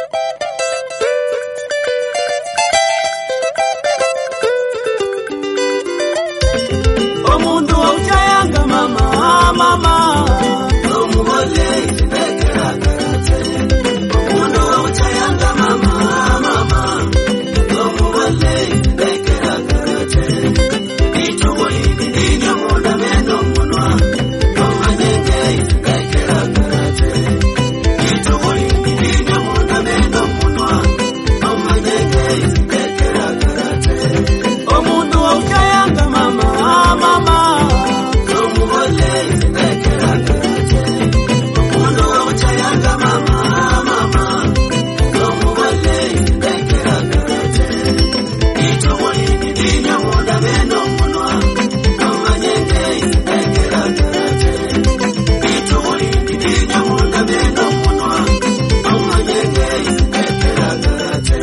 Omundu uchayanga mama mama omugole bekera karate omundu uchayanga mama mama omugole bekera karate itubuli ndinyo munda meno munwa omanyenge bekera karate itubuli ndinyo munda meno munwa omanyenge bekera karate omundu uchayanga mama mama omugole bekera karate omundu uchayanga mama mama omugole bekera karate itubuli ndinyo munda meno munwa omanyenge bekera karate itubuli ndinyo munda meno munwa omanyenge bekera karate.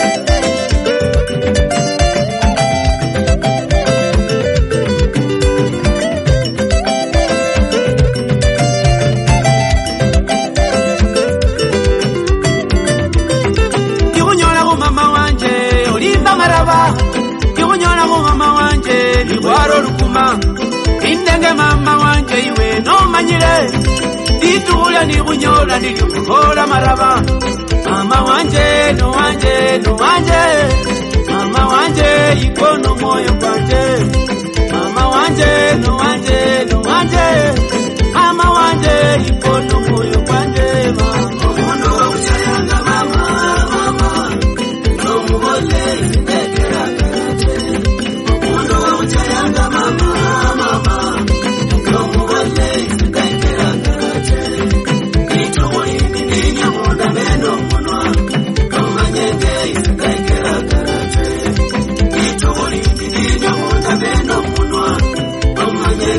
Mama wanje olimba maraba kibunyola ko mama wanje libwaro lukuma indenge mama wanje iwe no manyire ditula ni bunyola ni kukola maraba mama wanje no wanje no wanje mama wanje ikono moyo kwanje mama wanje no wanje no wanje mama wanje ikono moyo kwanje mama mundo uchayanga mama mama omugole bekera karate omundu uchayanga mama mama omugole bekera karate itubuli ndinyo munda meno munwa omanyenge bekera karate itubuli ndinyo munda meno munwa omanyenge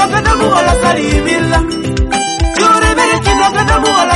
kino kata muwala salimila. Jure bere kino kata muwala